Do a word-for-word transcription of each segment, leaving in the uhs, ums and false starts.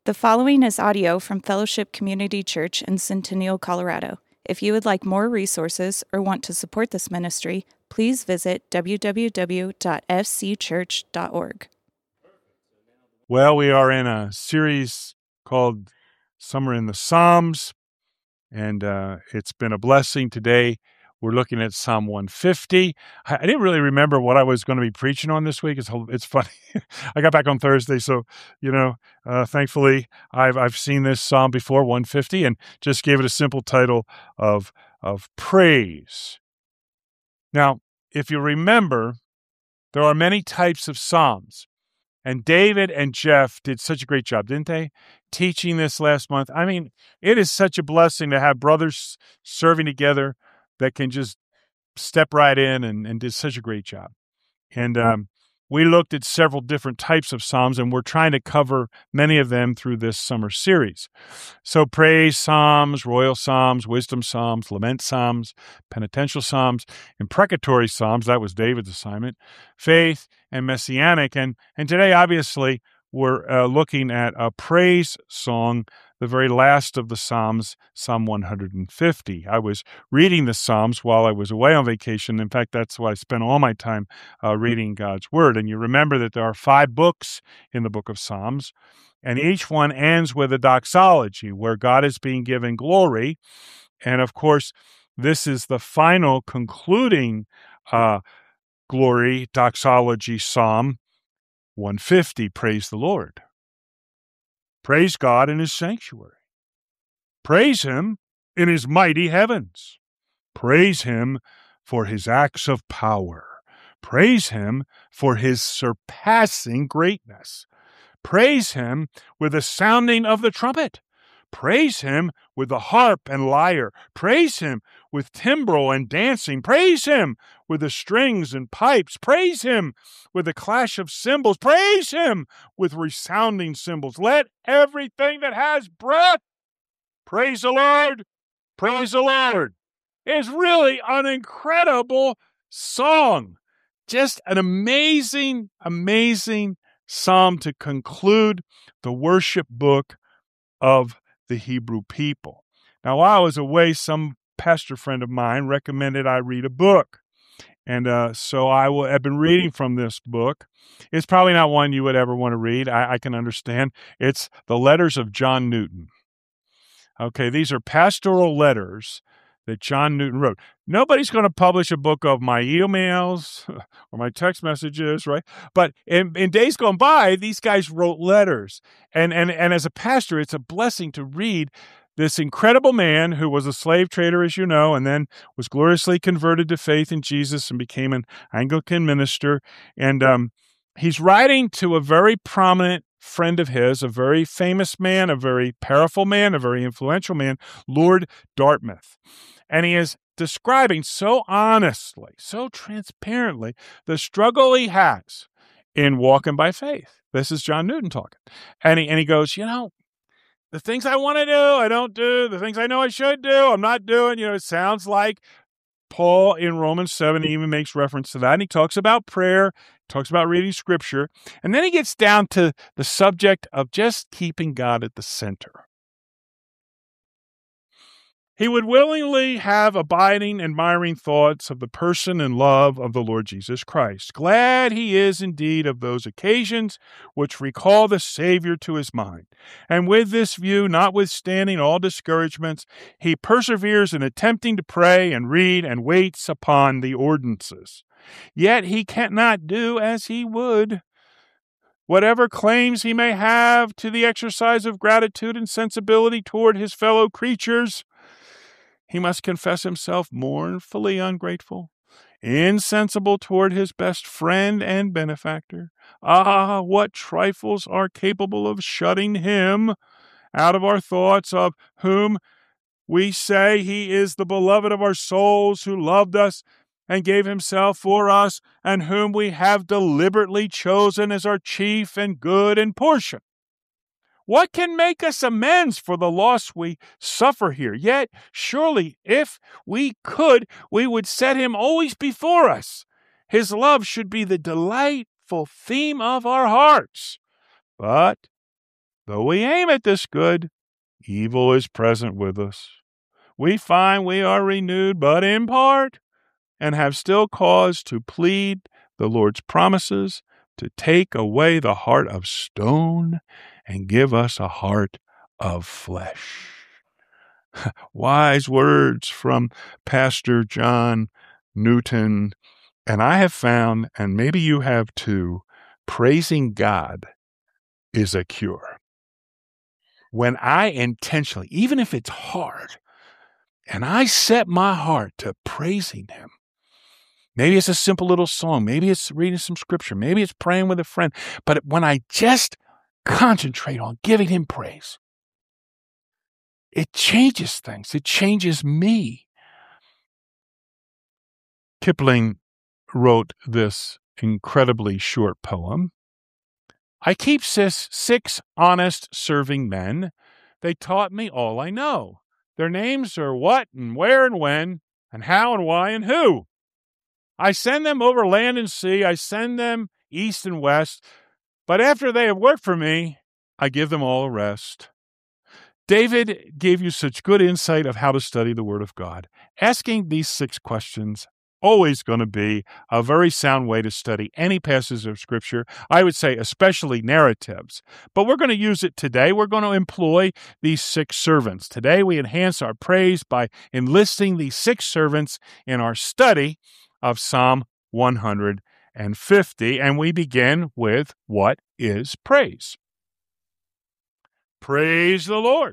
The following is audio from Fellowship Community Church in Centennial, Colorado. If you would like more resources or want to support this ministry, please visit w w w dot f c church dot org. Well, we are in a series called Summer in the Psalms, and uh, it's been a blessing. Today, we're looking at Psalm one fifty. I, I didn't really remember what I was going to be preaching on this week. It's, it's funny. I got back on Thursday, so, you know, uh, thankfully, I've I've seen this psalm before, one fifty, and just gave it a simple title of, of praise. Now, if you remember, there are many types of psalms. And David and Jeff did such a great job, didn't they? Teaching this last month. I mean, it is such a blessing to have brothers serving together that can just step right in and, and did such a great job. And um, we looked at several different types of psalms, and we're trying to cover many of them through this summer series. So praise psalms, royal psalms, wisdom psalms, lament psalms, penitential psalms, imprecatory psalms, that was David's assignment, faith, and messianic. And, and today, obviously, we're uh, looking at a praise song, the very last of the Psalms, Psalm one fifty. I was reading the Psalms while I was away on vacation. In fact, that's why I spent all my time uh, reading God's Word. And you remember that there are five books in the book of Psalms, and each one ends with a doxology where God is being given glory. And of course, this is the final concluding uh, glory doxology Psalm one fifty, praise the Lord. Praise God in his sanctuary. Praise him in his mighty heavens. Praise him for his acts of power. Praise him for his surpassing greatness. Praise him with the sounding of the trumpet. Praise him with the harp and lyre. Praise him with timbrel and dancing. Praise him with the strings and pipes. Praise him with the clash of cymbals. Praise him with resounding cymbals. Let everything that has breath praise the Lord. Praise the Lord. It's really an incredible song. Just an amazing, amazing psalm to conclude the worship book of the Hebrew people. Now, while I was away, some pastor friend of mine recommended I read a book. And uh, so I will, I've been reading from this book. It's probably not one you would ever want to read. I, I can understand. It's The Letters of John Newton. Okay, these are pastoral letters that John Newton wrote. Nobody's going to publish a book of my emails or my text messages, right? But in, in days gone by, these guys wrote letters. And, and, and as a pastor, it's a blessing to read this incredible man who was a slave trader, as you know, and then was gloriously converted to faith in Jesus and became an Anglican minister. And um, he's writing to a very prominent friend of his, a very famous man, a very powerful man, a very influential man, Lord Dartmouth. And he is describing so honestly, so transparently, the struggle he has in walking by faith. This is John Newton talking. And he, and he goes, you know, the things I want to do, I don't do. The things I know I should do, I'm not doing. You know, it sounds like Paul in Romans seven even makes reference to that. And he talks about prayer, talks about reading scripture. And then he gets down to the subject of just keeping God at the center. He would willingly have abiding, admiring thoughts of the person and love of the Lord Jesus Christ. Glad he is indeed of those occasions which recall the Savior to his mind. And with this view, notwithstanding all discouragements, he perseveres in attempting to pray and read and waits upon the ordinances. Yet he cannot do as he would. Whatever claims he may have to the exercise of gratitude and sensibility toward his fellow creatures, he must confess himself mournfully ungrateful, insensible toward his best friend and benefactor. Ah, what trifles are capable of shutting him out of our thoughts, of whom we say he is the beloved of our souls, who loved us and gave himself for us, and whom we have deliberately chosen as our chief and good and portion. What can make us amends for the loss we suffer here? Yet, surely, if we could, we would set him always before us. His love should be the delightful theme of our hearts. But though we aim at this good, evil is present with us. We find we are renewed but in part, and have still cause to plead the Lord's promises to take away the heart of stone and give us a heart of flesh. Wise words from Pastor John Newton. And I have found, and maybe you have too, praising God is a cure. When I intentionally, even if it's hard, and I set my heart to praising Him, maybe it's a simple little song, maybe it's reading some scripture, maybe it's praying with a friend, but when I just concentrate on giving Him praise, it changes things. It changes me. Kipling wrote this incredibly short poem. I keep six, six honest serving men. They taught me all I know. Their names are what and where and when and how and why and who. I send them over land and sea. I send them east and west. But after they have worked for me, I give them all a rest. David gave you such good insight of how to study the Word of God. Asking these six questions always going to be a very sound way to study any passage of Scripture, I would say especially narratives. But we're going to use it today. We're going to employ these six servants. Today we enhance our praise by enlisting these six servants in our study of Psalm one hundred fifty, and we begin with what is praise. Praise the Lord.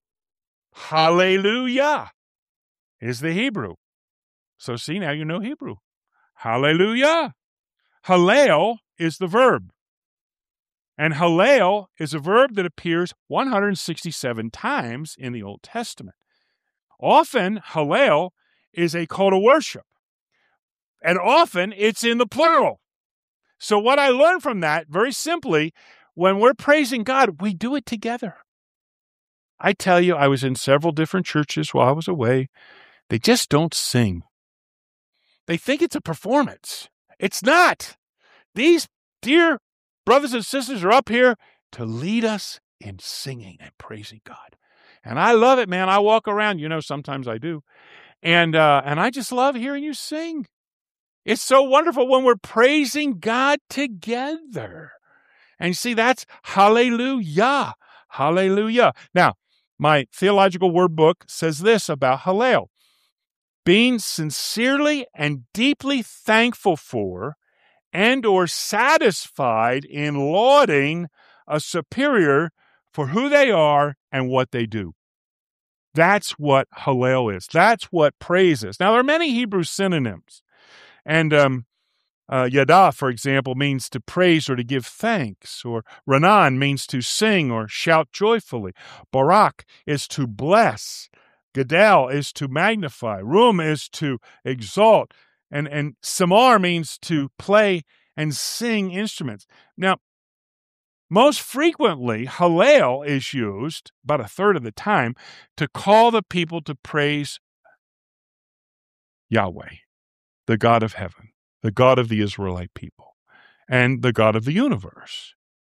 Hallelujah is the Hebrew. So see, now you know Hebrew. Hallelujah. Hallel is the verb. And Hallel is a verb that appears one hundred sixty-seven times in the Old Testament. Often, Hallel is a call to worship. And often, it's in the plural. So what I learned from that, very simply, when we're praising God, we do it together. I tell you, I was in several different churches while I was away. They just don't sing. They think it's a performance. It's not. These dear brothers and sisters are up here to lead us in singing and praising God. And I love it, man. I walk around, you know, sometimes I do. And uh, and I just love hearing you sing. It's so wonderful when we're praising God together. And you see, that's hallelujah. Hallelujah. Now, my theological word book says this about Hallel. Being sincerely and deeply thankful for and or satisfied in lauding a superior for who they are and what they do. That's what Hallel is. That's what praise is. Now, there are many Hebrew synonyms. And um, uh, Yada, for example, means to praise or to give thanks. Or Ranan means to sing or shout joyfully. Barak is to bless. Gadal is to magnify. Rum is to exalt. And, and Samar means to play and sing instruments. Now, most frequently, Hallel is used, about a third of the time, to call the people to praise Yahweh, the God of heaven, the God of the Israelite people, and the God of the universe.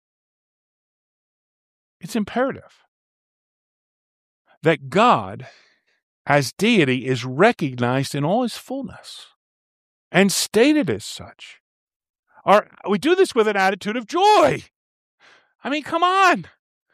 It's imperative that God, as deity, is recognized in all his fullness and stated as such. Our, we do this with an attitude of joy. I mean, come on.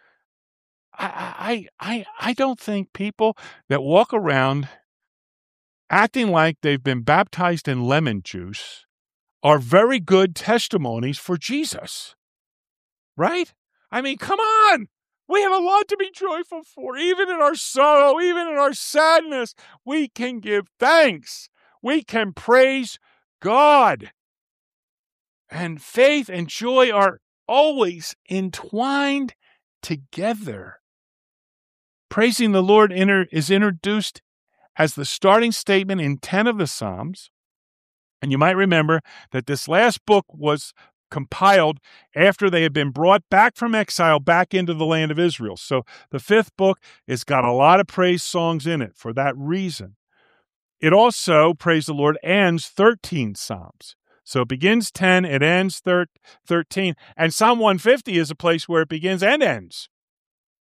I, I, I, I don't think people that walk around acting like they've been baptized in lemon juice are very good testimonies for Jesus. Right? I mean, come on. We have a lot to be joyful for. Even in our sorrow, even in our sadness, we can give thanks. We can praise God. And faith and joy are always entwined together. Praising the Lord inter- is introduced as the starting statement in ten of the Psalms. And you might remember that this last book was compiled after they had been brought back from exile back into the land of Israel. So the fifth book has got a lot of praise songs in it for that reason. It also, praise the Lord, ends thirteen Psalms. So it begins ten, it ends thirteen, and Psalm one fifty is a place where it begins and ends.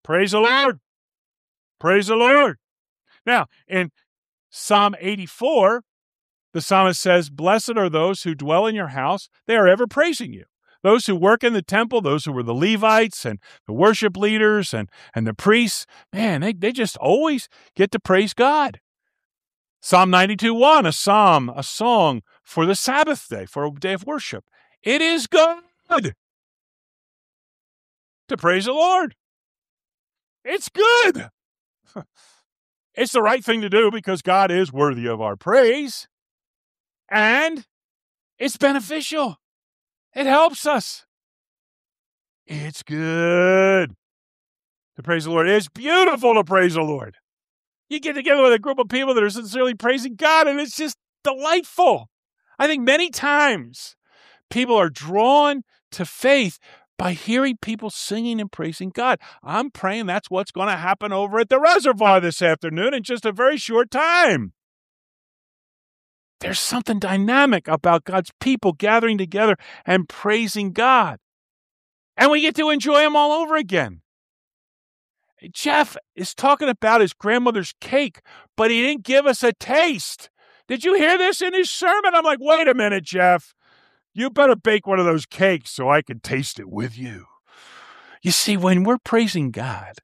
Praise the Lord. Praise the Lord. Now, in Psalm eighty-four, the psalmist says, blessed are those who dwell in your house. They are ever praising you. Those who work in the temple, those who were the Levites and the worship leaders and, and the priests, man, they, they just always get to praise God. Psalm ninety-two one, a psalm, a song for the Sabbath day, for a day of worship. It is good to praise the Lord. It's good. It's the right thing to do because God is worthy of our praise. And it's beneficial. It helps us. It's good to praise the Lord. It's beautiful to praise the Lord. You get together with a group of people that are sincerely praising God, and it's just delightful. I think many times people are drawn to faith by hearing people singing and praising God. I'm praying that's what's going to happen over at the reservoir this afternoon in just a very short time. There's something dynamic about God's people gathering together and praising God. And we get to enjoy them all over again. Jeff is talking about his grandmother's cake, but he didn't give us a taste. Did you hear this in his sermon? I'm like, wait a minute, Jeff. You better bake one of those cakes so I can taste it with you. You see, when we're praising God,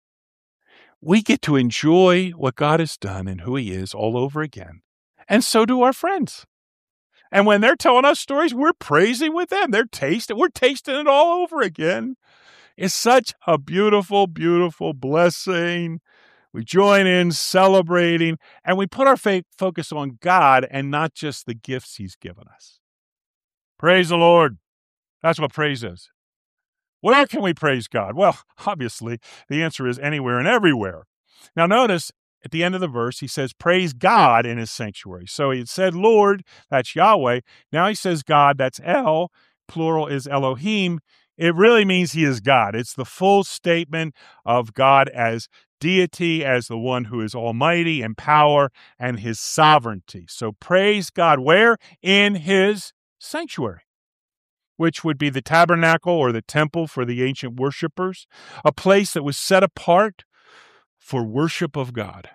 we get to enjoy what God has done and who he is all over again. And so do our friends. And when they're telling us stories, we're praising with them. They're tasting, we're tasting it all over again. It's such a beautiful, beautiful blessing. We join in celebrating, and we put our faith focus on God and not just the gifts he's given us. Praise the Lord. That's what praise is. Where can we praise God? Well, obviously, the answer is anywhere and everywhere. Now, notice at the end of the verse, he says, praise God in his sanctuary. So he had said, Lord, that's Yahweh. Now he says God, that's El. Plural is Elohim. It really means he is God. It's the full statement of God as deity, as the one who is almighty in power and his sovereignty. So praise God where? In his sanctuary, which would be the tabernacle or the temple for the ancient worshipers, a place that was set apart for worship of God.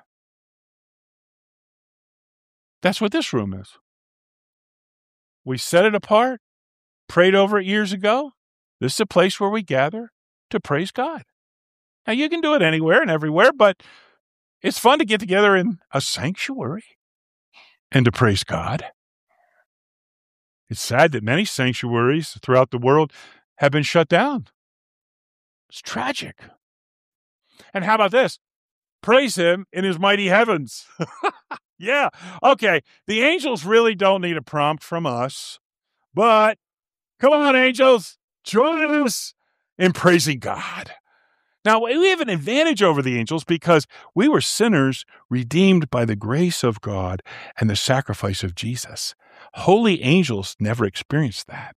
That's what this room is. We set it apart, prayed over it years ago. This is a place where we gather to praise God. Now, you can do it anywhere and everywhere, but it's fun to get together in a sanctuary and to praise God. It's sad that many sanctuaries throughout the world have been shut down. It's tragic. And how about this? Praise him in his mighty heavens. Yeah, okay. The angels really don't need a prompt from us, but come on, angels, join us in praising God. Now, we have an advantage over the angels because we were sinners redeemed by the grace of God and the sacrifice of Jesus. Holy angels never experienced that.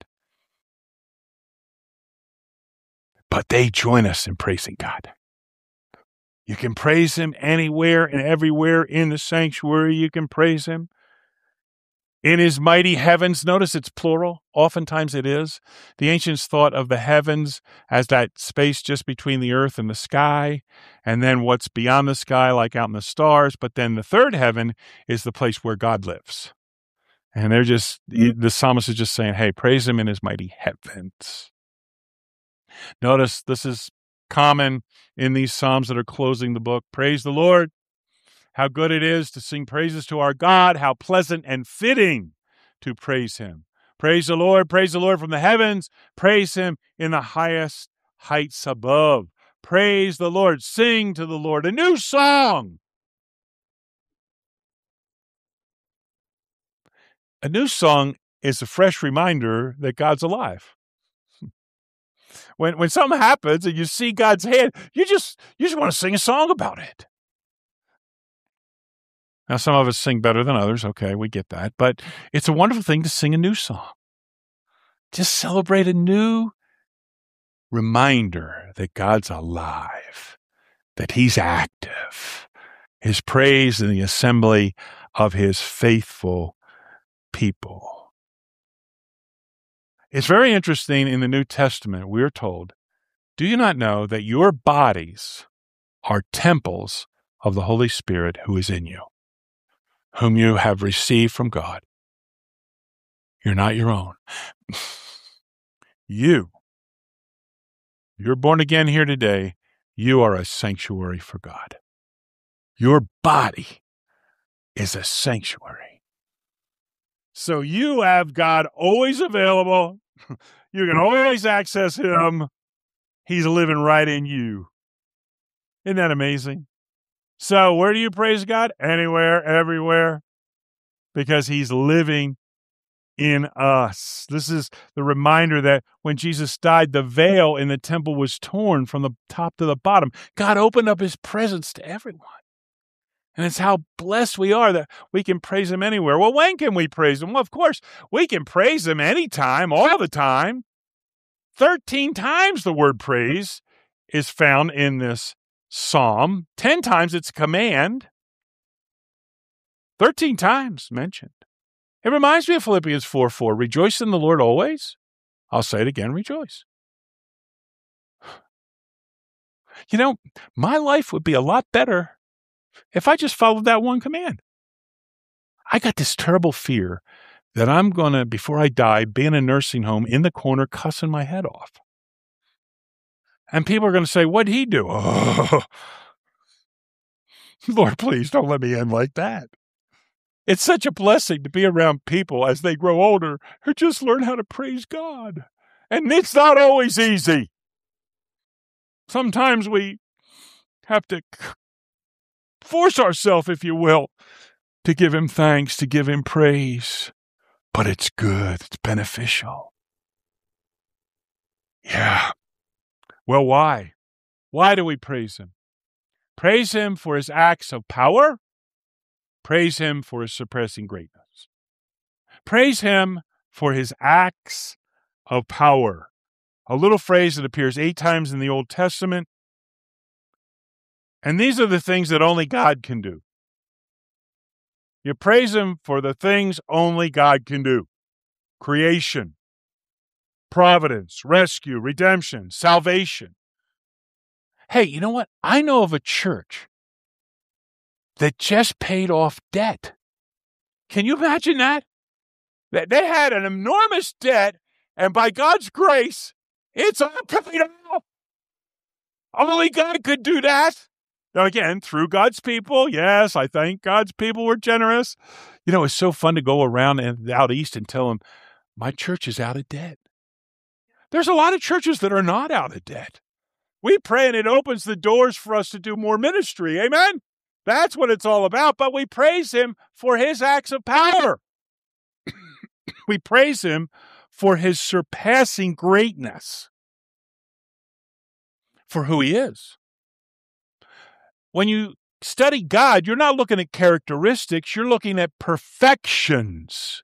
But they join us in praising God. You can praise him anywhere and everywhere in the sanctuary. You can praise him. In his mighty heavens, notice it's plural. Oftentimes it is. The ancients thought of the heavens as that space just between the earth and the sky, and then what's beyond the sky, like out in the stars. But then the third heaven is the place where God lives. And they're just, the psalmist is just saying, hey, praise him in his mighty heavens. Notice this is common in these psalms that are closing the book. Praise the Lord. How good it is to sing praises to our God. How pleasant and fitting to praise him. Praise the Lord. Praise the Lord from the heavens. Praise him in the highest heights above. Praise the Lord. Sing to the Lord a new song. A new song is a fresh reminder that God's alive. When when something happens and you see God's hand, you just you just want to sing a song about it. Now, some of us sing better than others. Okay, we get that. But it's a wonderful thing to sing a new song. Just celebrate a new reminder that God's alive, that he's active. His praise in the assembly of his faithful people. It's very interesting in the New Testament, we're told Do you not know that your bodies are temples of the Holy Spirit who is in you, whom you have received from God? You're not your own. You, you're born again here today. You are a sanctuary for God. Your body is a sanctuary. So you have God always available. You can always access him. He's living right in you. Isn't that amazing? So where do you praise God? Anywhere, everywhere, because he's living in us. This is the reminder that when Jesus died, the veil in the temple was torn from the top to the bottom. God opened up his presence to everyone. And it's how blessed we are that we can praise him anywhere. Well, when can we praise him? Well, of course, we can praise him anytime, all the time. Thirteen times the word praise is found in this psalm. Ten times it's a command. Thirteen times mentioned. It reminds me of Philippians four four. Rejoice in the Lord always. I'll say it again, rejoice. You know, my life would be a lot better if I just followed that one command. I got this terrible fear that I'm going to, before I die, be in a nursing home in the corner cussing my head off. And people are going to say, what'd he do? Oh, Lord, please don't let me end like that. It's such a blessing to be around people as they grow older who just learn how to praise God. And it's not always easy. Sometimes we have to force ourselves, if you will, to give him thanks, to give him praise. But it's good. It's beneficial. Yeah. Well, why? Why do we praise him? Praise him for his acts of power. Praise him for his surpassing greatness. Praise him for his acts of power. A little phrase that appears eight times in the Old Testament. And these are the things that only God can do. You praise him for the things only God can do. Creation, providence, rescue, redemption, salvation. Hey, you know what? I know of a church that just paid off debt. Can you imagine that? That they had an enormous debt, and by God's grace, it's all paid off. Only God could do that. Now, again, through God's people, yes, I think God's people were generous. You know, it's so fun to go around and out east and tell them, my church is out of debt. There's a lot of churches that are not out of debt. We pray and it opens the doors for us to do more ministry. Amen? That's what it's all about. But we praise him for his acts of power. We praise him for his surpassing greatness, for who he is. When you study God, you're not looking at characteristics, you're looking at perfections.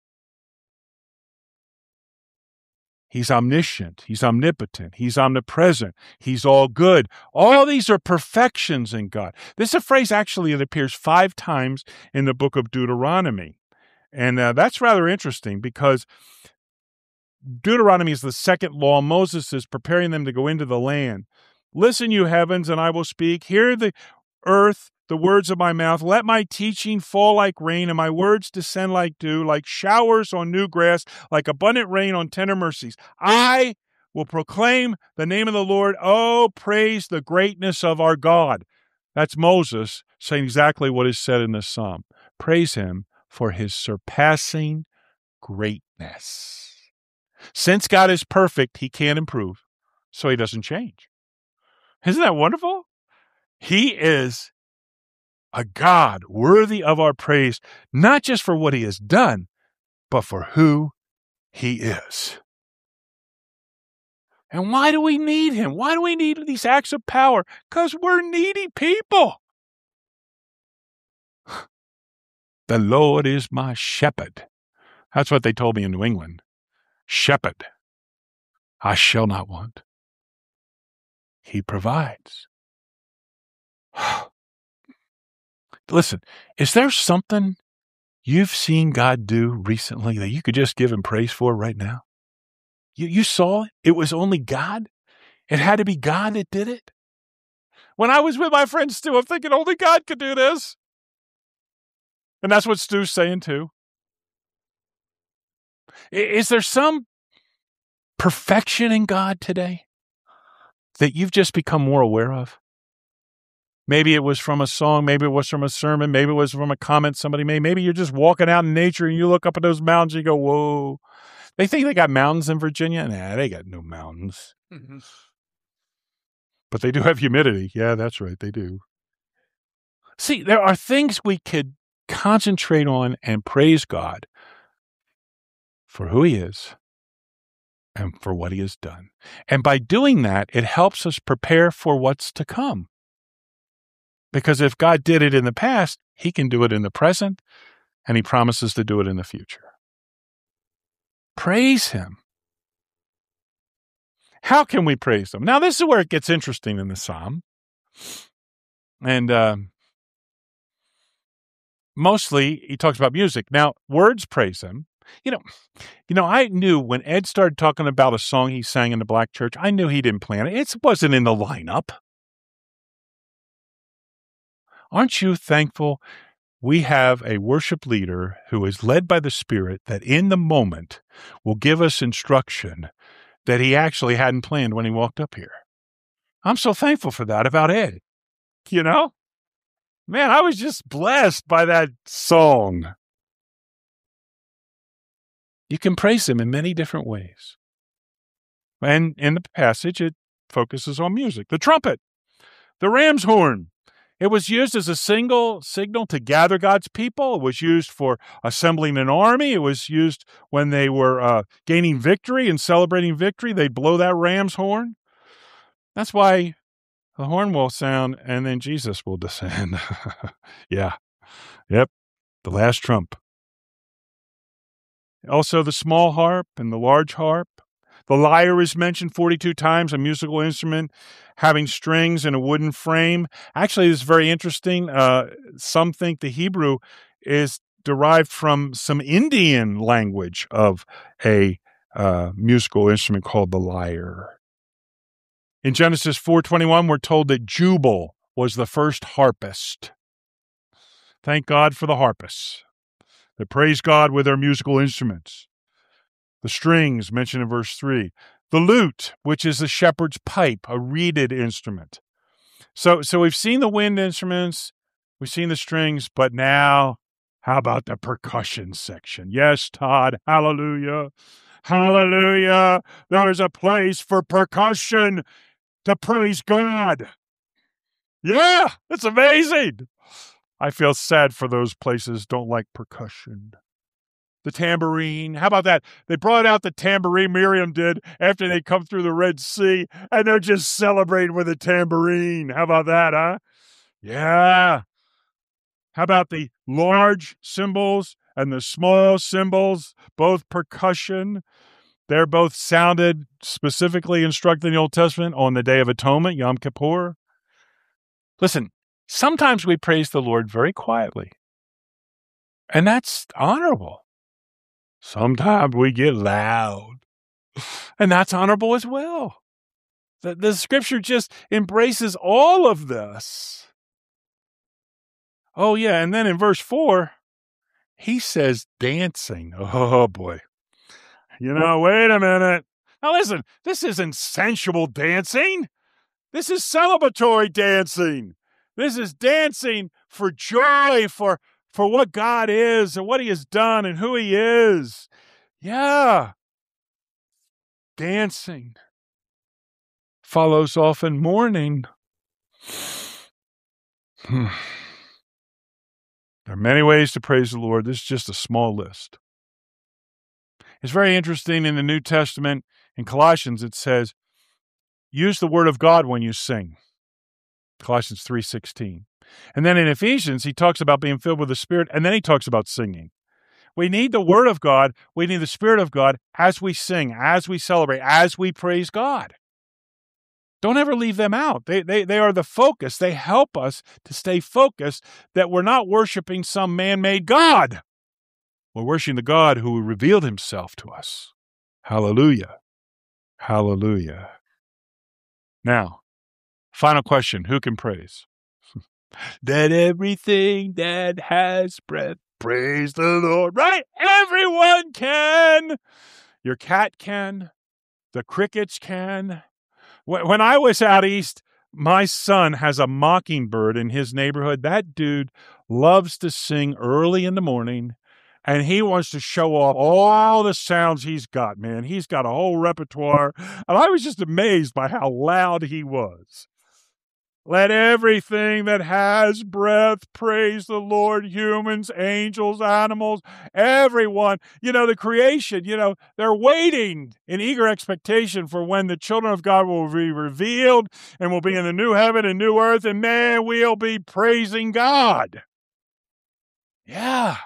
He's omniscient, he's omnipotent, he's omnipresent, he's all good. All these are perfections in God. This is a phrase actually that appears five times in the book of Deuteronomy. And uh, that's rather interesting because Deuteronomy is the second law. Moses is preparing them to go into the land. Listen, you heavens, and I will speak. Hear the earth, the words of my mouth. Let my teaching fall like rain, and my words descend like dew, like showers on new grass, like abundant rain on tender mercies. I will proclaim the name of the Lord. Oh, praise the greatness of our God. That's Moses saying exactly what is said in this psalm. Praise him for his surpassing greatness. Since God is perfect, he can't improve, so he doesn't change. Isn't that wonderful? He is a God worthy of our praise, not just for what he has done, but for who he is. And why do we need him? Why do we need these acts of power? Because we're needy people. The Lord is my shepherd. That's what they told me in New England. Shepherd. I shall not want. He provides. Listen, is there something you've seen God do recently that you could just give him praise for right now? You, you saw it? It was only God? It had to be God that did it. When I was with my friend Stu, I'm thinking only God could do this. And that's what Stu's saying too. Is there some perfection in God today that you've just become more aware of? Maybe it was from a song, maybe it was from a sermon, maybe it was from a comment somebody made. Maybe you're just walking out in nature and you look up at those mountains and you go, whoa. They think they got mountains in Virginia? Nah, they got no mountains. Mm-hmm. But they do have humidity. Yeah, that's right, they do. See, there are things we could concentrate on and praise God for who he is and for what he has done. And by doing that, it helps us prepare for what's to come. Because if God did it in the past, he can do it in the present, and he promises to do it in the future. Praise him. How can we praise him? Now, this is where it gets interesting in the psalm. And uh, mostly, he talks about music. Now, words praise him. You know, you know, I knew when Ed started talking about a song he sang in the black church, I knew he didn't plan it. It wasn't in the lineup. Aren't you thankful we have a worship leader who is led by the Spirit that in the moment will give us instruction that he actually hadn't planned when he walked up here? I'm so thankful for that about Ed. You know? Man, I was just blessed by that song. You can praise him in many different ways. And in the passage, it focuses on music. The trumpet, the ram's horn. It was used as a single signal to gather God's people. It was used for assembling an army. It was used when they were uh, gaining victory and celebrating victory. They'd blow that ram's horn. That's why the horn will sound and then Jesus will descend. Yeah. Yep. The last trump. Also the small harp and the large harp. The lyre is mentioned forty-two times, a musical instrument having strings and a wooden frame. Actually, this is very interesting. Uh, some think the Hebrew is derived from some Indian language of a uh, musical instrument called the lyre. In Genesis four twenty-one, we're told that Jubal was the first harpist. Thank God for the harpists that praise God with their musical instruments. The strings mentioned in verse three. The lute, which is the shepherd's pipe, a reeded instrument. So, so we've seen the wind instruments, we've seen the strings, but now, how about the percussion section? Yes, Todd, hallelujah, hallelujah. There is a place for percussion to praise God. Yeah, it's amazing. I feel sad for those places don't like percussion. The tambourine. How about that? They brought out the tambourine, Miriam did, after they come through the Red Sea, and they're just celebrating with a tambourine. How about that, huh? Yeah. How about the large cymbals and the small cymbals, both percussion? They're both sounded specifically instructed in the Old Testament on the Day of Atonement, Yom Kippur. Listen, sometimes we praise the Lord very quietly, and that's honorable. Sometimes we get loud, and that's honorable as well. The, the scripture just embraces all of this. Oh, yeah, and then in verse four, he says dancing. Oh, boy. You know, wait a minute. Now, listen, this isn't sensual dancing. This is celebratory dancing. This is dancing for joy, for, for what God is and what he has done and who he is. Yeah. Dancing follows often mourning. There are many ways to praise the Lord. This is just a small list. It's very interesting in the New Testament. In Colossians, it says, use the word of God when you sing. Colossians three sixteen. And then in Ephesians, he talks about being filled with the Spirit, and then he talks about singing. We need the Word of God. We need the Spirit of God as we sing, as we celebrate, as we praise God. Don't ever leave them out. They, they, they are the focus. They help us to stay focused that we're not worshiping some man-made God. We're worshiping the God who revealed himself to us. Hallelujah. Hallelujah. Now, final question. Who can praise? Let everything that has breath praise the Lord. Right? Everyone can. Your cat can. The crickets can. When I was out east, my son has a mockingbird in his neighborhood. That dude loves to sing early in the morning, and he wants to show off all the sounds he's got, man. He's got a whole repertoire, and I was just amazed by how loud he was. Let everything that has breath praise the Lord, humans, angels, animals, everyone. You know, the creation, you know, they're waiting in eager expectation for when the children of God will be revealed and will be in the new heaven and new earth, and man, we'll be praising God. Yeah.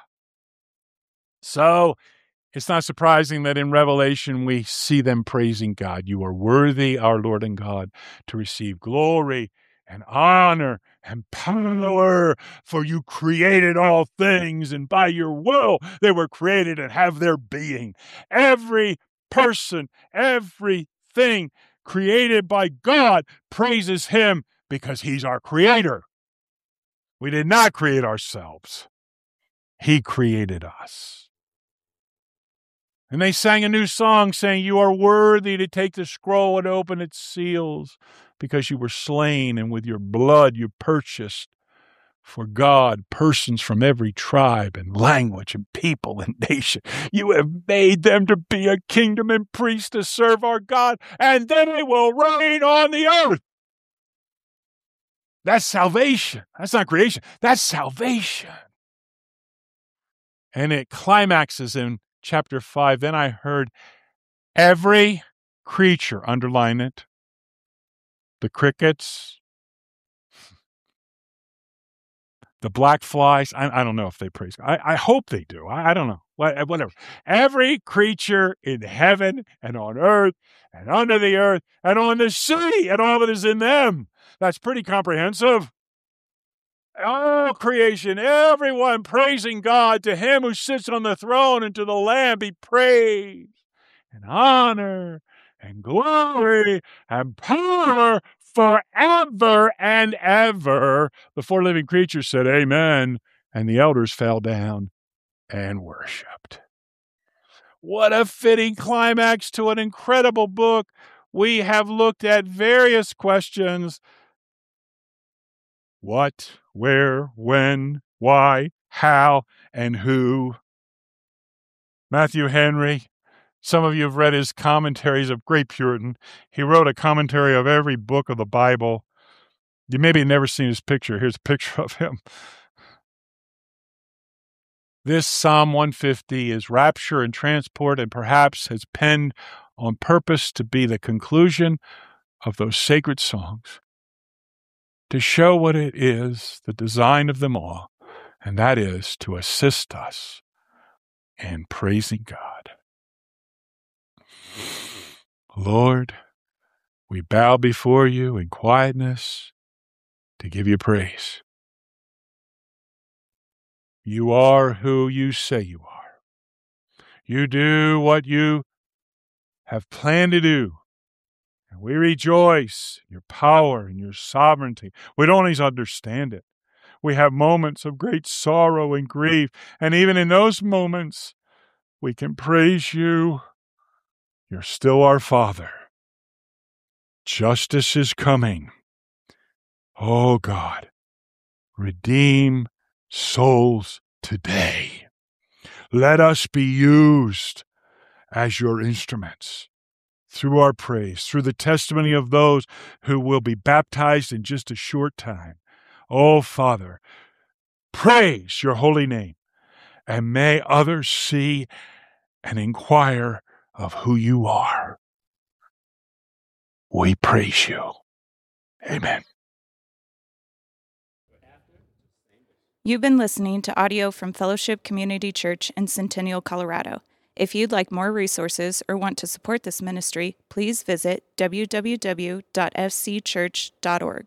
So it's not surprising that in Revelation we see them praising God. You are worthy, our Lord and God, to receive glory and honor and power, for you created all things, and by your will they were created and have their being. Every person, everything created by God praises him because he's our creator. We did not create ourselves. He created us. And they sang a new song saying, you are worthy to take the scroll and open its seals, because you were slain, and with your blood you purchased for God persons from every tribe and language and people and nation. You have made them to be a kingdom and priests to serve our God, and they will reign on the earth. That's salvation. That's not creation. That's salvation. And it climaxes in chapter five. Then I heard every creature, underline it, the crickets, the black flies. I, I don't know if they praise God. I, I hope they do. I, I don't know. Whatever. Every creature in heaven and on earth and under the earth and on the sea and all that is in them. That's pretty comprehensive. All creation, everyone praising God. To him who sits on the throne and to the Lamb be praise and honor and glory and power forever and ever. The four living creatures said, amen, and the elders fell down and worshipped. What a fitting climax to an incredible book. We have looked at various questions. What, where, when, why, how, and who. Matthew Henry, some of you have read his commentaries of Great Puritan. He wrote a commentary of every book of the Bible. You maybe have never seen his picture. Here's a picture of him. This Psalm one fifty is rapture and transport, and perhaps has penned on purpose to be the conclusion of those sacred songs, to show what it is, the design of them all, and that is to assist us in praising God. Lord, we bow before you in quietness to give you praise. You are who you say you are. You do what you have planned to do. And we rejoice in your power and your sovereignty. We don't always understand it. We have moments of great sorrow and grief. And even in those moments, we can praise you. You're still our Father. Justice is coming. Oh God, redeem souls today. Let us be used as your instruments through our praise, through the testimony of those who will be baptized in just a short time. Oh, Father, praise your holy name, and may others see and inquire of who you are. We praise you. Amen. You've been listening to audio from Fellowship Community Church in Centennial, Colorado. If you'd like more resources or want to support this ministry, please visit w w w dot f c church dot org.